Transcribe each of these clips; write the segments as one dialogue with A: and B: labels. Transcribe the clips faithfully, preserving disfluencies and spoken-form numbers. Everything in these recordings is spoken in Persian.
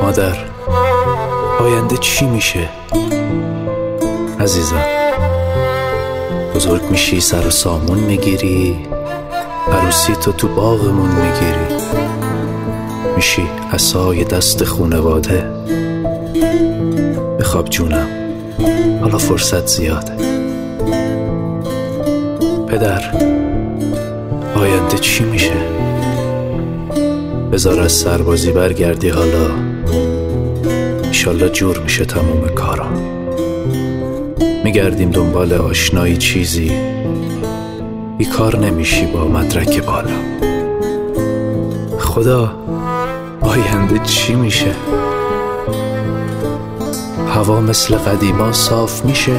A: مادر، آینده چی میشه؟ عزیزم، بزرگ میشی سر و سامون میگیری، عروسی تو تو باغمون میگیری، میشی عصای دست خونواده. بخواب جونم، حالا فرصت زیاده. پدر، آینده چی میشه؟ بذار از سربازی برگردی، حالا انشالله جور میشه تموم کارا. میگردیم دنبال آشنایی چیزی، بیکار نمیشی با مدرک بالا. خدا، آینده چی میشه؟ هوا مثل قدیما صاف میشه؟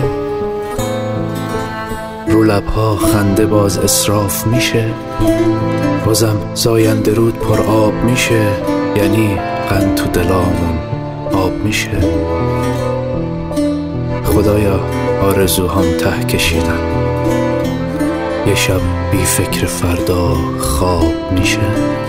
A: رو لبها خنده باز اسراف میشه؟ بازم زاینده رود پر آب میشه؟ یعنی قند تو دلامون آب میشه؟ خدایا، آرزوهام ته کشیدن، یه شب بی فکر فردا خواب میشه؟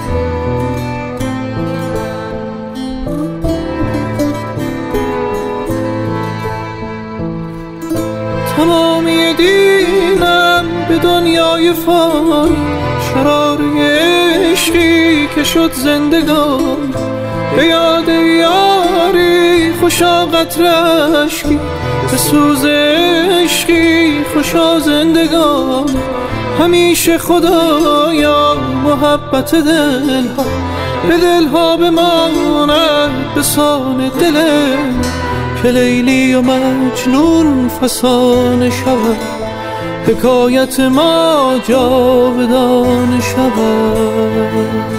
B: تمامی دینم به دنیای فانی، شراره عشقی که شد زندگان. به یاد یاری خوشا قطره اشکی، به سوز عشقی خوشا زندگان. همیشه خدایا محبت دلها به دلها بماند به سان دل، که لیلی و مجنون فسانه شود، حکایت ما جاودانه شود.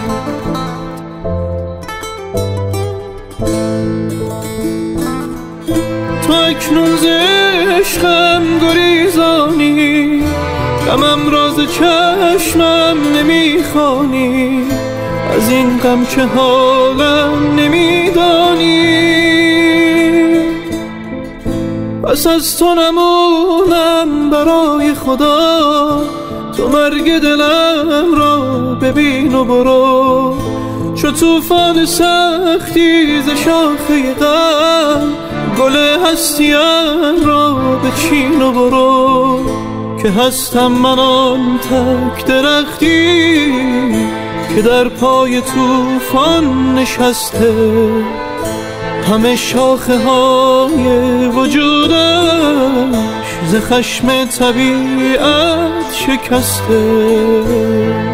B: تو اکنون ز عشقم گریزانی، غمم راز چشمم نمیخوانی، از این غم که حالم نمیدانی. پس از تو نمونم برای خدا، تو مرگ دلم را ببین و برو. چو طوفان سختی ز شاخه غم، گل هستیم را بچین و برو. که هستم من آن تک درختی که در پای طوفان نشسته، همه شاخه های وجودش ز خشم طبیعت شکسته.